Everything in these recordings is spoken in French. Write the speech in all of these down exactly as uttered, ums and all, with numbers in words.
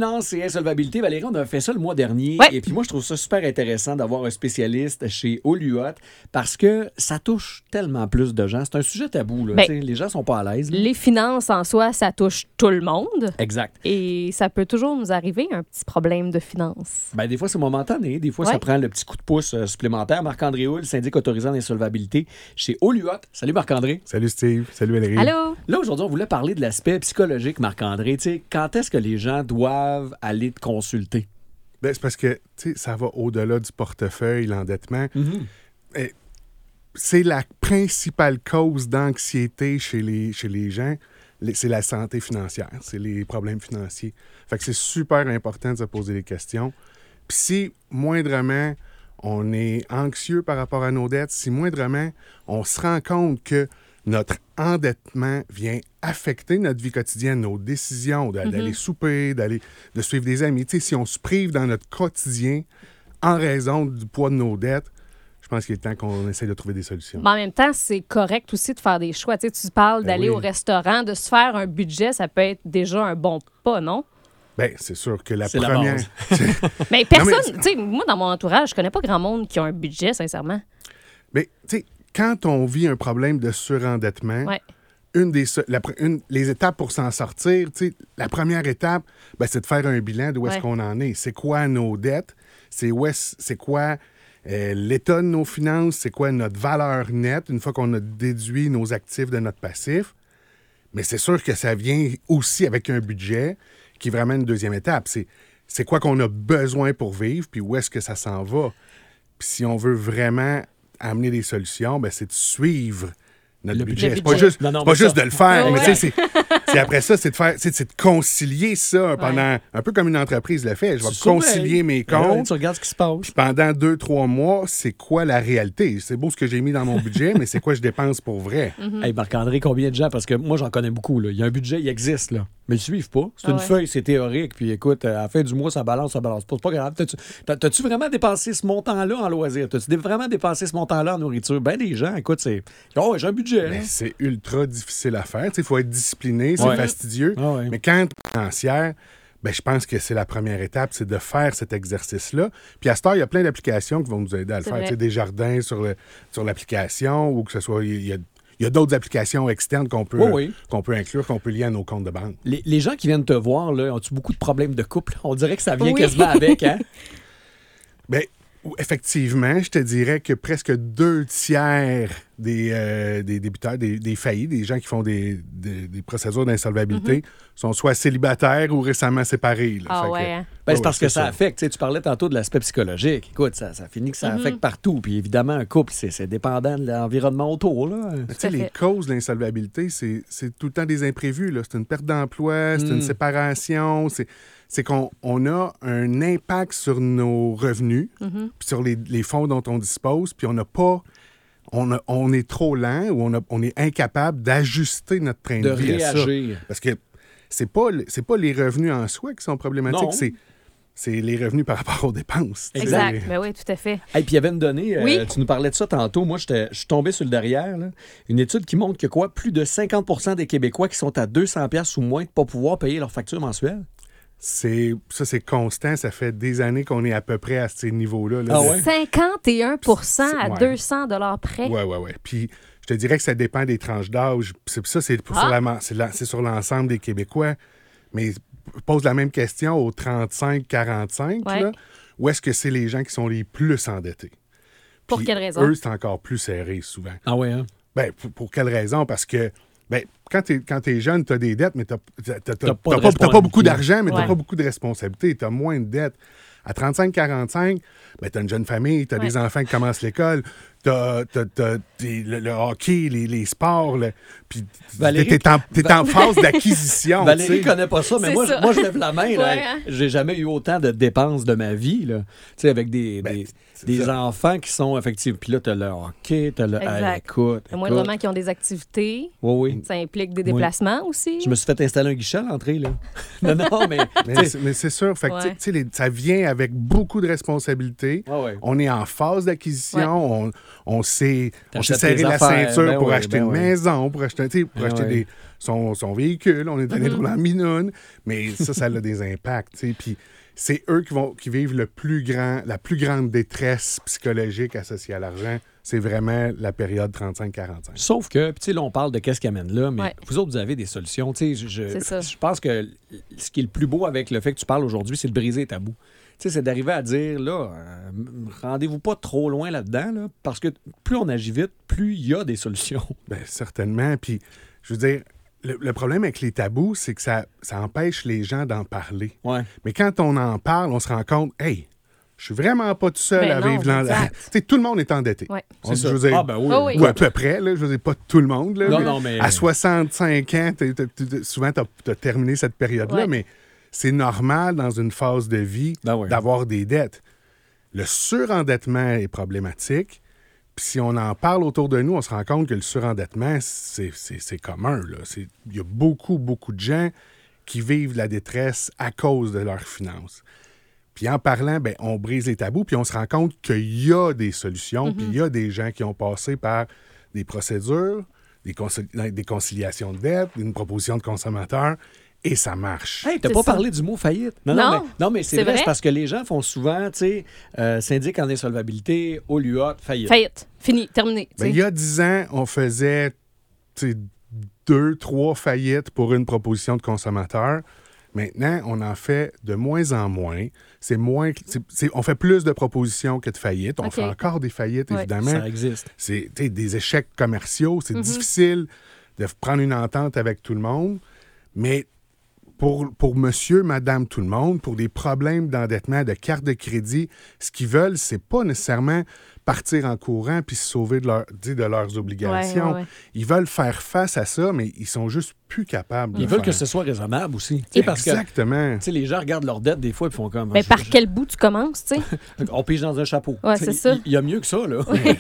finance et insolvabilité. Valérie, on a fait ça le mois dernier. Ouais. Et puis moi, je trouve ça super intéressant d'avoir un spécialiste chez Oluot parce que ça touche tellement plus de gens. C'est un sujet tabou. Là. Ben, Tu sais, les gens sont pas à l'aise. là. Les finances en soi, ça touche tout le monde. Exact. Et ça peut toujours nous arriver, un petit problème de finances. Ben, des fois, c'est momentané. Des fois, Ouais. ça prend le petit coup de pouce euh, supplémentaire. Marc-André Houle, syndic autorisant d'insolvabilité chez Oluot. Salut Marc-André. Salut Steve, salut Valérie. Allô? Là, aujourd'hui, on voulait parler de l'aspect psychologique, Marc-André. Tu sais, quand est-ce que les gens doivent aller te consulter? Ben, c'est parce que tu sais, ça va au-delà du portefeuille, l'endettement. Mm-hmm. C'est la principale cause d'anxiété chez les, chez les gens. Les- C'est la santé financière, c'est les problèmes financiers. Fait que c'est super important de se poser des questions. Puis si, moindrement, on est anxieux par rapport à nos dettes, si moindrement, on se rend compte que notre endettement vient affecter notre vie quotidienne, nos décisions, d'a- d'aller souper, d'aller, de suivre des amis. Tu sais, si on se prive dans notre quotidien en raison du poids de nos dettes, je pense qu'il est temps qu'on essaie de trouver des solutions. Mais en même temps, c'est correct aussi de faire des choix. Tu sais, tu parles Ben d'aller oui. au restaurant, de se faire un budget, ça peut être déjà un bon pas, non? Bien, c'est sûr que la C'est la première... base. Mais personne, mais- tu sais, moi, dans mon entourage, je connais pas grand monde qui a un budget, sincèrement. Mais, tu sais, quand on vit un problème de surendettement, Ouais. une des se- la pre- une- les étapes pour s'en sortir, tu sais, la première étape, ben, c'est de faire un bilan d'où est-ce Ouais. qu'on en est. C'est quoi nos dettes? C'est où est-ce- c'est quoi euh, l'état de nos finances? C'est quoi notre valeur nette une fois qu'on a déduit nos actifs de notre passif? Mais c'est sûr que ça vient aussi avec un budget qui est vraiment une deuxième étape. C'est, c'est quoi qu'on a besoin pour vivre, puis où est-ce que ça s'en va? Puis si on veut vraiment amener des solutions, ben c'est de suivre notre Le budget. budget. C'est pas juste, Non, non, c'est pas mais juste ça- de le faire, Ouais, mais ouais. tu sais, c'est, c'est après ça, c'est de faire, c'est, c'est de concilier ça pendant, un peu comme une entreprise le fait. Je vais Tu surveilles. concilier mes Ouais, comptes. tu regardes ce qui se passe. Puis pendant deux, trois mois, c'est quoi la réalité? C'est beau ce que j'ai mis dans mon budget, mais c'est quoi je dépense pour vrai? Hey, Marc-André, combien de gens? Parce que moi, j'en connais beaucoup. Là. Il y a un budget, il existe, là. Mais ils ne suivent pas. C'est Ah une ouais. feuille, c'est théorique. Puis écoute, à la fin du mois, ça balance, ça balance pas. C'est pas grave. T'as-tu, t'as- t'as-tu vraiment dépensé ce montant-là en loisirs? T'as-tu dé- vraiment dépensé ce montant-là en nourriture? Ben, des gens, écoute, c'est. Oh, ouais, j'ai un budget. Mais là. c'est ultra difficile à faire. Il faut être discipliné, c'est Ouais. fastidieux. Ah ouais. Mais quand financière, ben, je pense que c'est la première étape, c'est de faire cet exercice-là. Puis à ce temps, il y a plein d'applications qui vont nous aider à le C'est faire. vrai. Tu sais, des jardins sur, le, sur l'application ou que ce soit. Il y a, il y a d'autres applications externes qu'on peut, Oui, oui. qu'on peut inclure, qu'on peut lier à nos comptes de banque. Les, les gens qui viennent te voir, là, ont-tu beaucoup de problèmes de couple? On dirait que ça vient Oui. quasiment avec, hein? Bien, effectivement, je te dirais que presque deux tiers des, euh, des débiteurs, des, des faillis, des gens qui font des, des, des procédures d'insolvabilité sont soit célibataires ou récemment séparés. là. Ah Fait que- ouais, hein? Ben, Ouais, c'est parce ouais, que ça affecte. Tu sais, tu parlais tantôt de l'aspect psychologique. Écoute, ça, ça finit que ça affecte partout. Puis évidemment, un couple, c'est, c'est dépendant de l'environnement autour. Là. Mais tu sais, à les fait. causes de l'insolvabilité, c'est, c'est tout le temps des imprévus. Là. C'est une perte d'emploi, c'est Mm. une séparation, c'est, c'est qu'on on a un impact sur nos revenus, Mm-hmm. puis sur les, les fonds dont on dispose, puis on n'a pas... On, a- on est trop lent ou on, a- on est incapable d'ajuster notre train de, De vie à ça. réagir. Parce que c'est pas, le- c'est pas les revenus en soi qui sont problématiques, Non. c'est, c'est les revenus par rapport aux dépenses. tu sais. Exact. Ben oui, tout à fait. Et puis il y avait une donnée, euh, Oui. tu nous parlais de ça tantôt. Moi, j'étais- je suis tombé sur le derrière. Là. Une étude qui montre que quoi, plus de cinquante pour cent des Québécois qui sont à deux cents dollars ou moins de ne pas pouvoir payer leur facture mensuelle. C'est, ça, c'est constant. Ça fait des années qu'on est à peu près à ces niveaux-là. là, Ah de- ouais? cinquante et un pour cent à Ouais. deux cents dollars près. Oui, oui, oui. Puis je te dirais que ça dépend des tranches d'âge. Puis c'est- ça, c'est, pour- Ah. sur, la- c'est, la- c'est sur l'ensemble des Québécois. Mais je pose la même question aux trente-cinq quarante-cinq. Ouais. Là, où est-ce que c'est les gens qui sont les plus endettés? Pour Puis quelle raison? Eux, c'est encore plus serré souvent. Ah ouais, hein? Ben, pour, pour quelle raison? Parce que ben, quand tu es quand t'es jeune, tu as des dettes, mais tu n'as T'as pas, pas de t'as pas responsabilité. beaucoup d'argent, mais tu Ouais. n'as pas beaucoup de responsabilités. Tu as moins de dettes. À trente-cinq quarante-cinq, ben, tu as une jeune famille, tu as Ouais. des enfants qui commencent l'école, tu as le, le hockey, les, les sports, le- puis Valérie- tu es en, t'es en phase d'acquisition. Valérie tu sais. connaît pas ça, mais C'est moi, ça. je- moi, je lève la main. Là. Ouais, hein? J'ai jamais eu autant de dépenses de ma vie. Là. Tu sais, avec des, Ben, des, c'est des ça. enfants qui sont effectivement. Puis là, tu as le hockey, tu as le. Exact. Hey, écoute. Le écoute. moindrement qui ont des activités, Oui, oui. ça implique des déplacements aussi. Je me suis fait installer un guichet à l'entrée, là. non, non, mais. Mais, tu sais, c'est- mais c'est sûr, fait que, Ouais. tu sais, les- ça vient avec beaucoup de responsabilités. ah ouais. On est en phase d'acquisition, on, on s'est, on s'est T'achètes serré tes la affaires, ceinture ben pour oui, acheter ben une oui. maison, pour acheter, tu sais, pour Ben acheter oui. des, son, son véhicule. On est allé Mhm. rouler en minoune. Mais ça, ça a des impacts. tu sais. Puis c'est eux qui, vont, qui vivent le plus grand, la plus grande détresse psychologique associée à l'argent. C'est vraiment la période trente-cinq quarante-cinq. Sauf que, puis tu sais, là, on parle de qu'est-ce qui amène là, mais Ouais. vous autres, vous avez des solutions. Tu sais, je, je, C'est ça. je pense que ce qui est le plus beau avec le fait que tu parles aujourd'hui, c'est de briser les tabous. Tu sais, c'est d'arriver à dire, là, euh, rendez-vous pas trop loin là-dedans, là, parce que plus on agit vite, plus il y a des solutions. Bien, certainement. Puis, je veux dire, le, le problème avec les tabous, c'est que ça, ça empêche les gens d'en parler. Ouais. Mais quand on en parle, on se rend compte, hey, je suis vraiment pas tout seul Ben à non, vivre dans. Tu exact. sais, tout le monde est endetté. Ouais. On- C'est je ça. veux dire, Ah, ben oui. Ah oui. ou à peu près, là, je veux dire, pas tout le monde. Là, Non, mais non, mais- À soixante-cinq ans, t'es- t'es- t'es- souvent, tu as terminé cette période-là, Ouais. mais c'est normal dans une phase de vie Ben oui. d'avoir des dettes. Le surendettement est problématique. Puis si on en parle autour de nous, on se rend compte que le surendettement, c'est, c'est, c'est commun. là. C'est- Il y a beaucoup, beaucoup de gens qui vivent la détresse à cause de leurs finances. Puis en parlant, ben, on brise les tabous, puis on se rend compte qu'il y a des solutions, puis il y a des gens qui ont passé par des procédures, des, concili- des conciliations de dettes, une proposition de consommateur, et ça marche. Hey, t'as C'est pas ça. parlé du mot faillite. Non, Non, mais, non, mais c'est c'est vrai, vrai. c'est parce que les gens font souvent, tu sais, euh, syndic en insolvabilité, au L U A, faillite. Faillite. Fini. Terminé. tu Ben, sais. il y a dix ans, on faisait tu sais, deux, trois faillites pour une proposition de consommateur. Maintenant, on en fait de moins en moins. C'est moins, c'est- c'est- on fait plus de propositions que de faillites. On OK. fait encore des faillites, Ouais. évidemment. Ça existe. C'est tu sais, des échecs commerciaux. C'est Mhm. difficile de prendre une entente avec tout le monde. Mais pour, pour monsieur, madame, tout le monde, pour des problèmes d'endettement, de carte de crédit, ce qu'ils veulent, c'est pas nécessairement partir en courant puis se sauver de, leur, tu sais, de leurs obligations. Ouais, ouais, ouais. Ils veulent faire face à ça, mais ils sont juste plus capables de Ils le veulent faire. que ce soit raisonnable aussi. Tu sais, parce que Exactement. tu sais, les gens regardent leurs dettes des fois et font comme. Mais je- par je- quel bout tu commences, tu sais? On pige dans un chapeau. Ouais, Tu sais, c'est ça. Il il y a mieux que ça, là.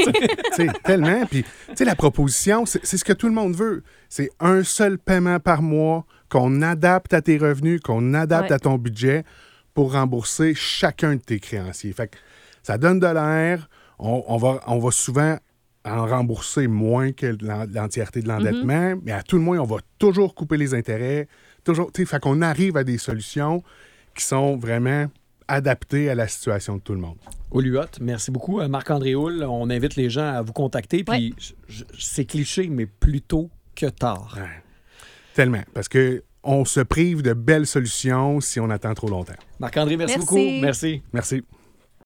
Tu sais, tellement. Puis, tu sais, la proposition, c'est c'est ce que tout le monde veut. C'est un seul paiement par mois qu'on adapte à tes revenus, qu'on adapte Ouais. à ton budget pour rembourser chacun de tes créanciers. Fait que ça donne de l'air. On, on va, on va souvent en rembourser moins que l'en- l'entièreté de l'endettement, mais à tout le moins, on va toujours couper les intérêts. Toujours, tu sais, fait qu'on arrive à des solutions qui sont vraiment adaptées à la situation de tout le monde. Au L U A, merci beaucoup. Euh, Marc-André Houle, on invite les gens à vous contacter. Puis Ouais. je- je- c'est cliché, mais plus tôt que tard. Ouais. Tellement. Parce que on se prive de belles solutions si on attend trop longtemps. Marc-André, merci, Merci. beaucoup. Merci. Merci.